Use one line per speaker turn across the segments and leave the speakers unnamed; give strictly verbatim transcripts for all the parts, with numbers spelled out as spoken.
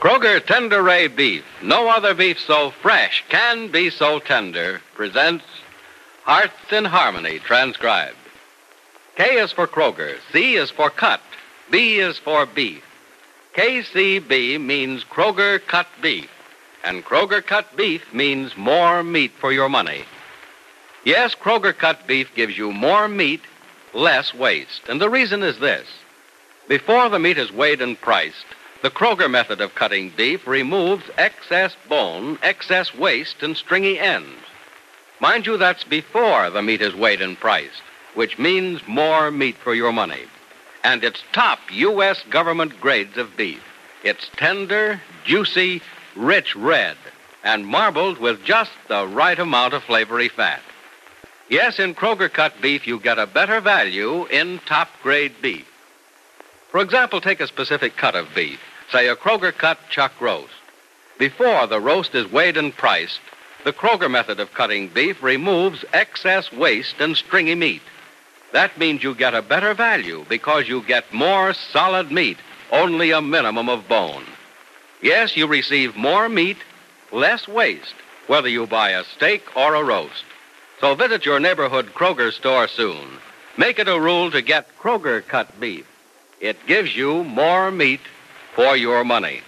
Kroger Tender Ray Beef, no other beef so fresh can be so tender, presents Hearts in Harmony, transcribed. K is for Kroger, C is for cut, B is for beef. K C B means Kroger cut beef, and Kroger cut beef means more meat for your money. Yes, Kroger cut beef gives you more meat, less waste, and the reason is this. Before the meat is weighed and priced, the Kroger method of cutting beef removes excess bone, excess waste, and stringy ends. Mind you, that's before the meat is weighed and priced, which means more meat for your money. And it's top U S government grades of beef. It's tender, juicy, rich red, and marbled with just the right amount of flavory fat. Yes, in Kroger cut beef, you get a better value in top-grade beef. For example, take a specific cut of beef, say a Kroger cut chuck roast. Before the roast is weighed and priced, the Kroger method of cutting beef removes excess waste and stringy meat. That means you get a better value because you get more solid meat, only a minimum of bone. Yes, you receive more meat, less waste, whether you buy a steak or a roast. So visit your neighborhood Kroger store soon. Make it a rule to get Kroger cut beef. It gives you more meat for your money.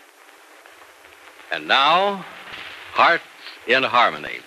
And now, Hearts in Harmony.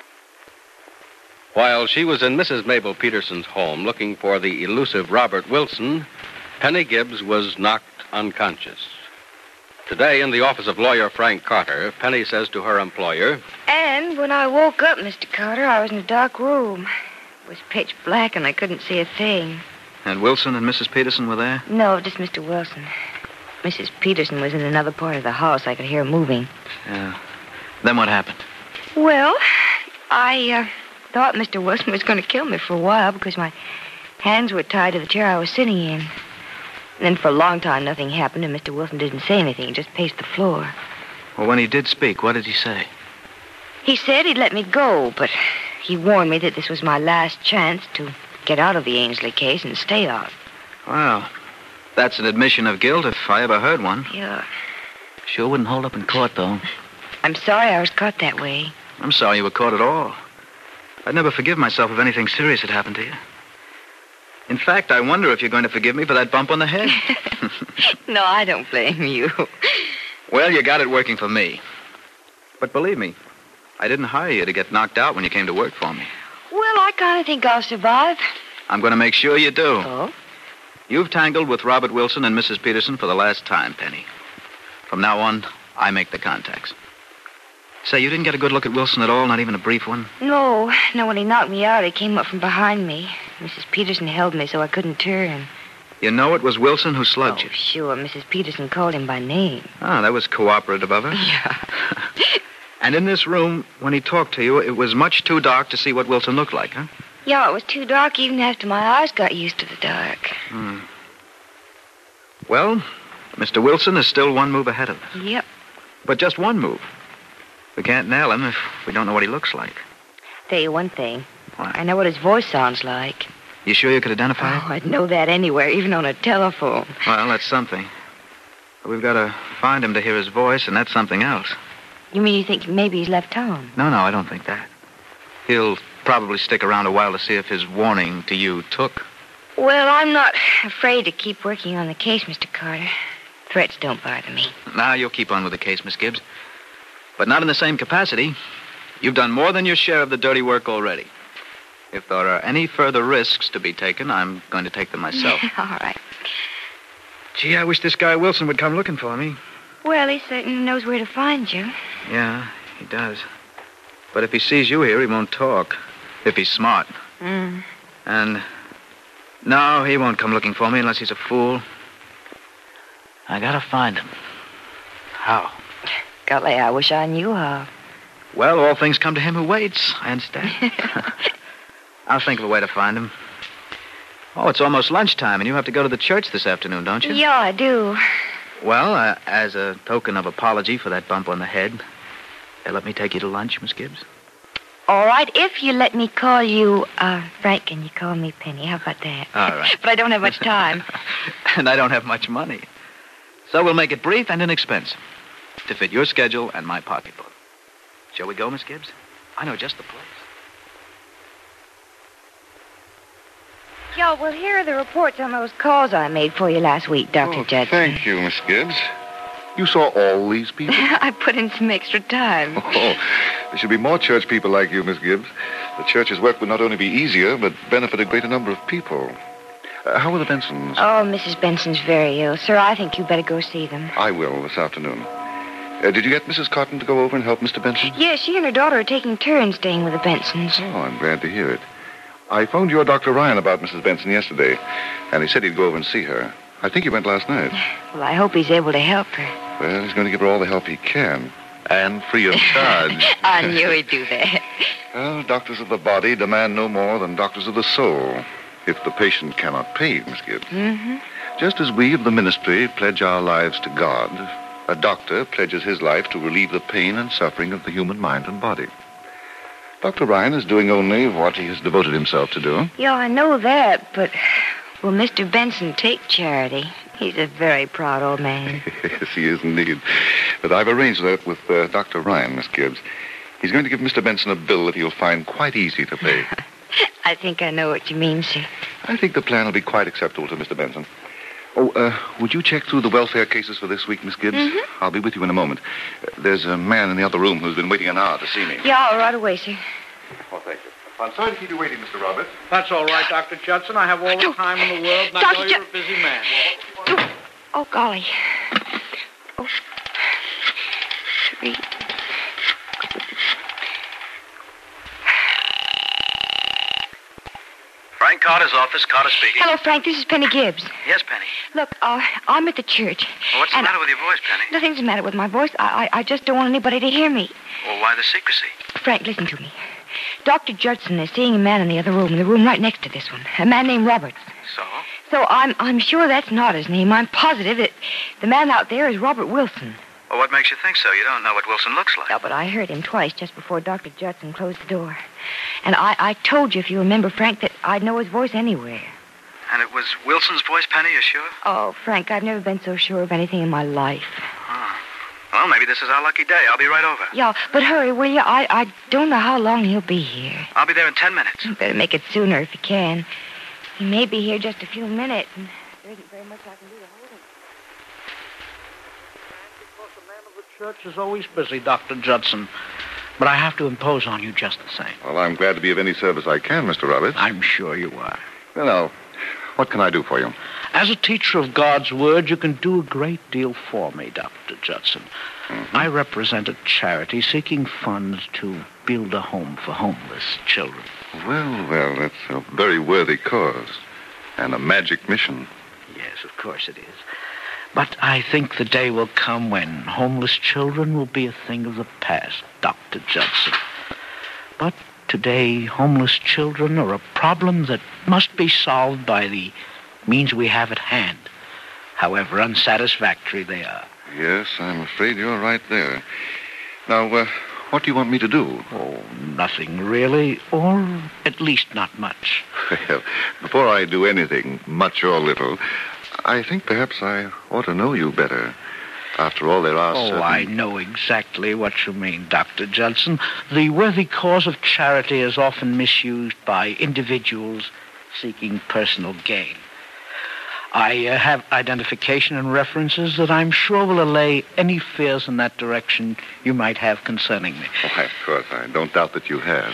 While she was in Missus Mabel Peterson's home looking for the elusive Robert Wilson, Penny Gibbs was knocked unconscious. Today, in the office of lawyer Frank Carter, Penny says to her employer,
And when I woke up, Mister Carter, I was in a dark room. It was pitch black and I couldn't see a thing.
And Wilson and Missus Peterson were there?
No, just Mister Wilson. Missus Peterson was in another part of the house. I could hear her moving.
Yeah. Then what happened?
Well, I uh, thought Mister Wilson was going to kill me for a while because my hands were tied to the chair I was sitting in. And then for a long time, nothing happened, and Mister Wilson didn't say anything. He just paced the floor.
Well, when he did speak, what did he say?
He said he'd let me go, but he warned me that this was my last chance to get out of the Ainsley case and stay out.
Well, that's an admission of guilt if I ever heard one.
Yeah.
Sure wouldn't hold up in court, though.
I'm sorry I was caught that way.
I'm sorry you were caught at all. I'd never forgive myself if anything serious had happened to you. In fact, I wonder if you're going to forgive me for that bump on the head.
No, I don't blame you.
Well, you got it working for me. But believe me, I didn't hire you to get knocked out when you came to work for me.
Well, I kind of think I'll survive.
I'm going to make sure you do.
Oh?
You've tangled with Robert Wilson and Missus Peterson for the last time, Penny. From now on, I make the contacts. Say, you didn't get a good look at Wilson at all, not even a brief one?
No. No, when he knocked me out, he came up from behind me. Missus Peterson held me so I couldn't turn.
You know it was Wilson who slugged
oh,
you?
Sure. Missus Peterson called him by name.
Ah, that was cooperative of her.
Yeah.
And in this room, when he talked to you, it was much too dark to see what Wilson looked like, huh?
Yeah, it was too dark even after my eyes got used to the dark.
Hmm. Well, Mister Wilson is still one move ahead of us.
Yep.
But just one move. We can't nail him if we don't know what he looks like.
Tell you one thing.
What?
I know what his voice sounds like.
You sure you could identify
Oh,
it?
I'd know that anywhere, even on a telephone.
Well, that's something. But we've got to find him to hear his voice, and that's something else.
You mean you think maybe he's left town?
No, no, I don't think that. He'll probably stick around a while to see if his warning to you took.
Well, I'm not afraid to keep working on the case, Mister Carter. Threats don't bother me.
Now, you'll keep on with the case, Miss Gibbs. But not in the same capacity. You've done more than your share of the dirty work already. If there are any further risks to be taken, I'm going to take them myself.
All right.
Gee, I wish this guy Wilson would come looking for me.
Well, he certainly knows where to find you.
Yeah, he does. But if he sees you here, he won't talk. If he's smart.
Mm.
And no, he won't come looking for me unless he's a fool. I gotta find him. How?
Golly, I wish I knew how.
Well, all things come to him who waits. I understand. I'll think of a way to find him. Oh, it's almost lunchtime, and you have to go to the church this afternoon, don't you?
Yeah, I do.
Well, uh, as a token of apology for that bump on the head, uh, let me take you to lunch, Miss Gibbs.
All right, if you let me call you uh, Frank and you call me Penny, how about that?
All right.
But I don't have much time.
And I don't have much money. So we'll make it brief and inexpensive to fit your schedule and my pocketbook. Shall we go, Miss Gibbs? I know just the place.
Yo, well, here are the reports on those calls I made for you last week, Doctor
Oh,
Judson.
thank you, Miss Gibbs. You saw all these people?
I put in some extra time.
Oh, there should be more church people like you, Miss Gibbs. The church's work would not only be easier, but benefit a greater number of people. Uh, how are the Bensons?
Oh, Missus Benson's very ill. Sir, I think you better go see them.
I will this afternoon. Uh, did you get Missus Cotton to go over and help Mister Benson?
Yes, she and her daughter are taking turns staying with the Bensons.
Oh, I'm glad to hear it. I phoned your Doctor Ryan about Missus Benson yesterday, and he said he'd go over and see her. I think he went last night.
Well, I hope he's able to help her.
Well, he's going to give her all the help he can, and free of charge.
I knew he'd do that.
Well, doctors of the body demand no more than doctors of the soul, if the patient cannot pay, Miss Gibbs.
Mm-hmm.
Just as we of the ministry pledge our lives to God, a doctor pledges his life to relieve the pain and suffering of the human mind and body. Doctor Ryan is doing only what he has devoted himself to do.
Yeah, I know that, but will Mister Benson take charity? He's a very proud old man.
Yes, he is indeed. But I've arranged that with uh, Doctor Ryan, Miss Gibbs. He's going to give Mister Benson a bill that he'll find quite easy to pay.
I think I know what you mean, sir.
I think the plan will be quite acceptable to Mister Benson. Oh, uh, would you check through the welfare cases for this week, Miss Gibbs?
Mm-hmm.
I'll be with you in a moment. Uh, there's a man in the other room who's been waiting an hour to see me.
Yeah, right away, sir.
Oh, thank you. I'm sorry to keep you waiting, Mister Roberts.
That's all right, Doctor Judson. I have all the time in the world, and I
Doctor
know you're a busy man.
Oh, oh golly. Oh, three.
Frank Carter's office. Carter speaking.
Hello, Frank. This is Penny Gibbs.
Yes, Penny.
Look, uh, I'm at the church.
Well, what's the
and
matter with your voice, Penny?
Nothing's the matter with my voice. I, I, I just don't want anybody to hear me.
Well, why the secrecy?
Frank, listen to me. Doctor Judson is seeing a man in the other room, in the room right next to this one. A man named Roberts.
So?
So I'm I'm sure that's not his name. I'm positive that the man out there is Robert Wilson.
Well, what makes you think so? You don't know what Wilson looks like.
Yeah, but I heard him twice just before Doctor Judson closed the door. And I, I told you, if you remember, Frank, that I'd know his voice anywhere.
And it was Wilson's voice, Penny, you sure?
Oh, Frank, I've never been so sure of anything in my life.
Oh. Well, maybe this is our lucky day. I'll be right over.
Yeah, but hurry, will you? I, I don't know how long he'll be here.
I'll be there in ten minutes.
You better make it sooner if you can. He may be here just a few minutes, and there isn't very much I can do to hold him.
Because the man of the church is always busy, Doctor Judson. But I have to impose on you just the same.
Well, I'm glad to be of any service I can, Mister Roberts.
I'm sure you are.
Well, now, what can I do for you?
As a teacher of God's Word, you can do a great deal for me, Doctor Judson.
Mm-hmm.
I represent a charity seeking funds to build a home for homeless children.
Well, well, that's a very worthy cause. And a magic mission.
Yes, of course it is. But I think the day will come when homeless children will be a thing of the past, Doctor Judson. But today, homeless children are a problem that must be solved by the means we have at hand, however unsatisfactory they are.
Yes, I'm afraid you're right there. Now, uh, what do you want me to do?
Oh, nothing really, or at least not much.
Well, before I do anything, much or little, I think perhaps I ought to know you better. After all, there are
Oh,
certain...
I know exactly what you mean, Doctor Judson. The worthy cause of charity is often misused by individuals seeking personal gain. I uh, have identification and references that I'm sure will allay any fears in that direction you might have concerning me.
Why, of course, I don't doubt that you have.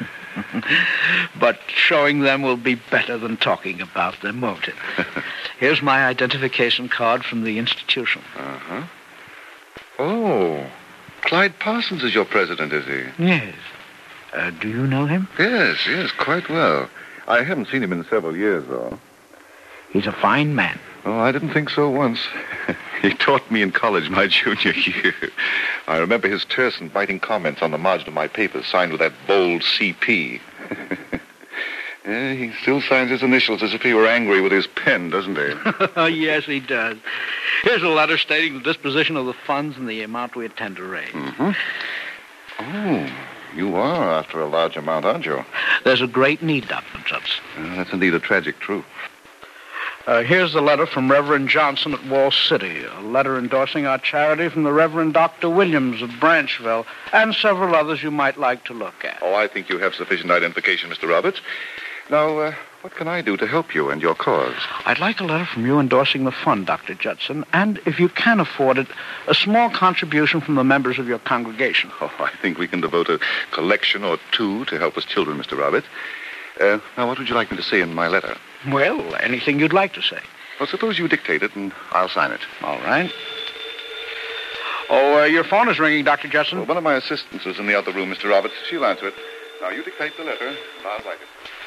But showing them will be better than talking about their motive. Here's my identification card from the institution.
Uh-huh. Oh, Clyde Parsons is your president, is he?
Yes. Uh, do you know him?
Yes, yes, quite well. I haven't seen him in several years, though.
He's a fine man.
Oh, I didn't think so once. He taught me in college my junior year. I remember his terse and biting comments on the margin of my papers, signed with that bold C P. Yeah, he still signs his initials as if he were angry with his pen, doesn't he?
Yes, he does. Here's a letter stating the disposition of the funds and the amount we intend to raise.
Mm-hmm. Oh, you are after a large amount, aren't you?
There's a great need, Doctor Judson.
Uh, that's indeed a tragic truth.
Uh, here's the letter from Reverend Johnson at Wall City, a letter endorsing our charity from the Reverend Doctor Williams of Branchville, and several others you might like to look at.
Oh, I think you have sufficient identification, Mister Roberts. Now, uh, what can I do to help you and your cause?
I'd like a letter from you endorsing the fund, Doctor Judson, and if you can afford it, a small contribution from the members of your congregation.
Oh, I think we can devote a collection or two to help us children, Mister Roberts. Uh, now, what would you like me to say in my letter?
Well, anything you'd like to say.
Well, suppose you dictate it and I'll sign it.
All right. Oh, uh, your phone is ringing, Doctor Judson.
Well, one of my assistants is in the other room, Mister Roberts. She'll answer it. Now, you dictate the letter, and I'll write it.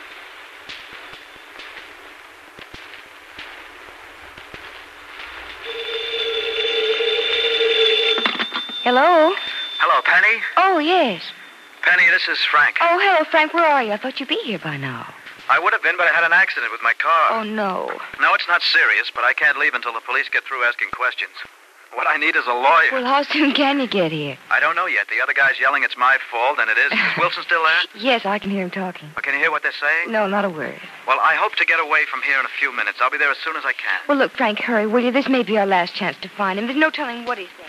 Hello?
Hello, Penny.
Oh, yes.
Penny, this is Frank.
Oh, hello, Frank. Where are you? I thought you'd be here by now.
I would have been, but I had an accident with my car.
Oh, no.
No, it's not serious, but I can't leave until the police get through asking questions. What I need is a lawyer.
Well, how soon can you get here?
I don't know yet. The other guy's yelling it's my fault, and it is. Is Wilson still there?
Yes, I can hear him talking.
Oh, can you hear what they're saying?
No, not a word.
Well, I hope to get away from here in a few minutes. I'll be there as soon as I can.
Well, look, Frank, hurry, will you? This may be our last chance to find him. There's no telling what he's saying.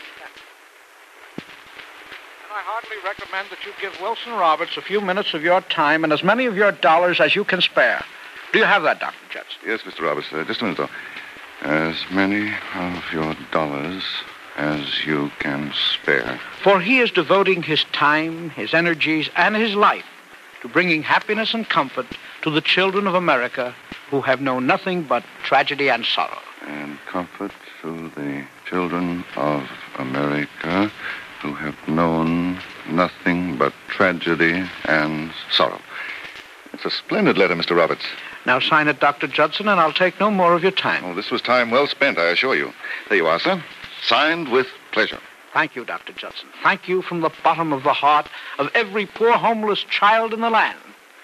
I heartily recommend that you give Wilson Roberts a few minutes of your time and as many of your dollars as you can spare. Do you have that, Doctor Judson?
Yes, Mister Roberts. Uh, just a minute, though. As many of your dollars as you can spare.
For he is devoting his time, his energies, and his life to bringing happiness and comfort to the children of America who have known nothing but tragedy and sorrow.
And comfort to the children of America who have known nothing but tragedy and sorrow. It's a splendid letter, Mister Roberts.
Now sign it, Doctor Judson, and I'll take no more of your time.
Oh, this was time well spent, I assure you. There you are, sir. Signed with pleasure.
Thank you, Doctor Judson. Thank you from the bottom of the heart of every poor homeless child in the land.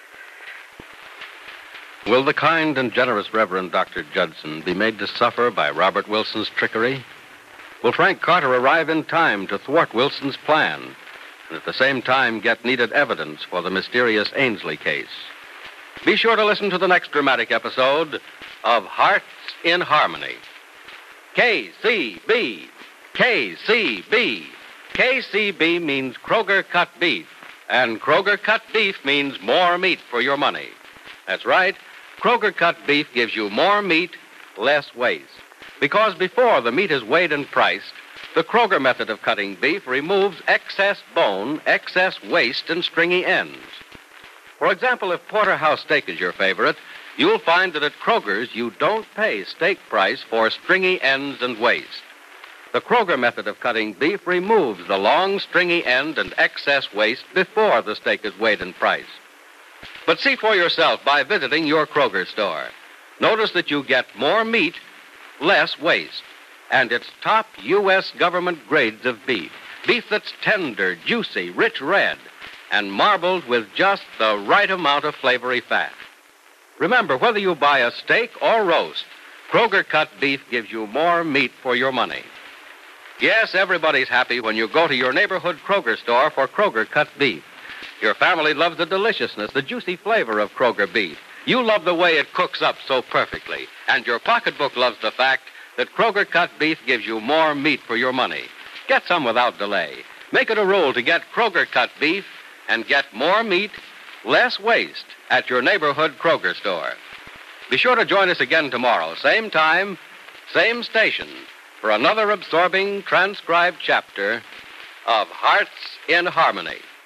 Will the kind and generous Reverend Doctor Judson be made to suffer by Robert Wilson's trickery? Will Frank Carter arrive in time to thwart Wilson's plan and at the same time get needed evidence for the mysterious Ainsley case? Be sure to listen to the next dramatic episode of Hearts in Harmony. K C B. K C B. K C B means Kroger cut beef, and Kroger cut beef means more meat for your money. That's right. Kroger cut beef gives you more meat, less waste. Because before the meat is weighed and priced, the Kroger method of cutting beef removes excess bone, excess waste, and stringy ends. For example, if porterhouse steak is your favorite, you'll find that at Kroger's you don't pay steak price for stringy ends and waste. The Kroger method of cutting beef removes the long, stringy end and excess waste before the steak is weighed and priced. But see for yourself by visiting your Kroger store. Notice that you get more meat, less waste, and it's top U S government grades of beef. Beef that's tender, juicy, rich red, and marbled with just the right amount of flavory fat. Remember, whether you buy a steak or roast, Kroger cut beef gives you more meat for your money. Yes, everybody's happy when you go to your neighborhood Kroger store for Kroger cut beef. Your family loves the deliciousness, the juicy flavor of Kroger beef. You love the way it cooks up so perfectly. And your pocketbook loves the fact that Kroger cut beef gives you more meat for your money. Get some without delay. Make it a rule to get Kroger cut beef and get more meat, less waste at your neighborhood Kroger store. Be sure to join us again tomorrow, same time, same station, for another absorbing transcribed chapter of Hearts in Harmony.